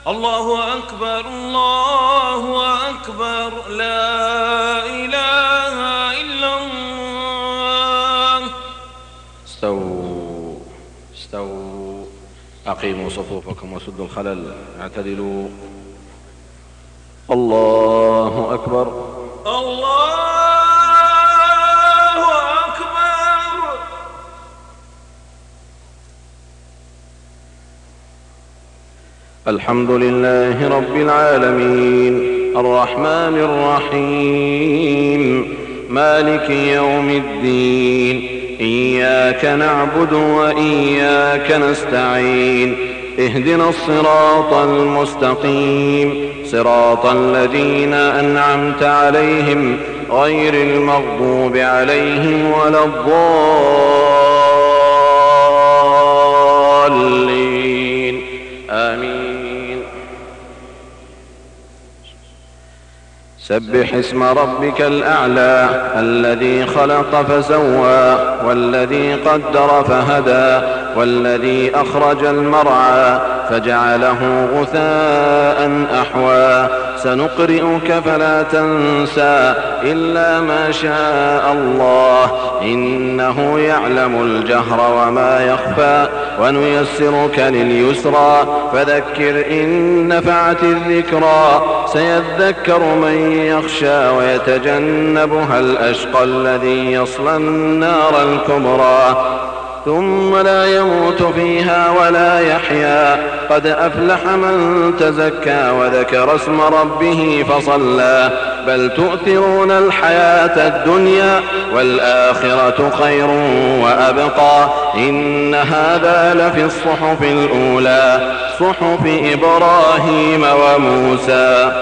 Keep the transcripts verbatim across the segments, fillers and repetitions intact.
الله أكبر الله أكبر لا إله إلا الله. استووا استووا أقيموا صفوفكم وسدوا الخلل، اعتدلوا. الله أكبر الله أكبر. الحمد لله رب العالمين، الرحمن الرحيم، مالك يوم الدين، إياك نعبد وإياك نستعين، اهدنا الصراط المستقيم، صراط الذين أنعمت عليهم غير المغضوب عليهم ولا الضالين، آمين. سبح اسم ربك الأعلى الذي خلق فسوى والذي قدر فهدى والذي أخرج المرعى فجعله غثاء أحوى. سنقرئك فلا تنسى إلا ما شاء الله، إنه يعلم الجهر وما يخفى، ونيسرك لليسرى فذكر إن نفعت الذكرى. سيذكر من يخشى ويتجنبها الأشقى الذي يصلى النار الكبرى ثم لا يموت فيها ولا يحيا. قد أفلح من تزكى وذكر اسم ربه فصلى. بل تؤثرون الحياة الدنيا والآخرة خير وأبقى. إن هذا لفي الصحف الأولى، صحف إبراهيم وموسى.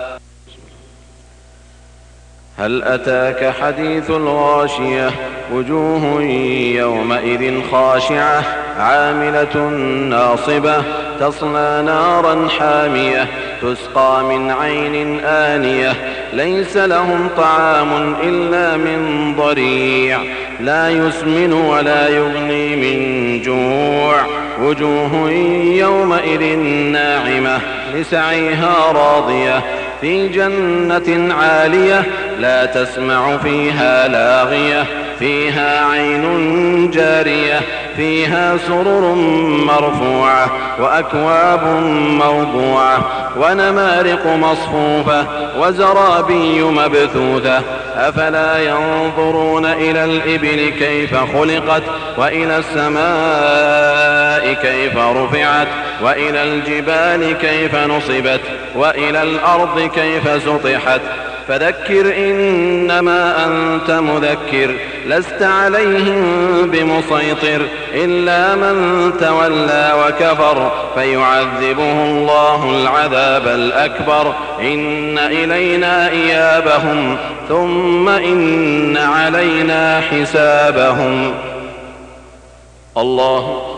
هل أتاك حديث الغاشية؟ وجوه يومئذ خاشعة عاملة ناصبة تصلى نارا حامية تسقى من عين آنية ليس لهم طعام إلا من ضريع لا يسمن ولا يغني من جوع. وجوه يومئذ ناعمة لسعيها راضية في جنة عالية لا تسمع فيها لاغية فيها عين جارية فيها سرر مرفوعة وأكواب موضوعة ونمارق مصفوفة وزرابي مبثوثة. أفلا ينظرون إلى الإبل كيف خلقت وإلى السماء كيف رفعت وإلى الجبال كيف نصبت وإلى الأرض كيف سطحت. فذكر إنما أنت مذكر لست عليهم بمسيطر إلا من تولى وكفر فيعذبه الله العذاب الأكبر. إن إلينا إيابهم ثم إن علينا حسابهم. الله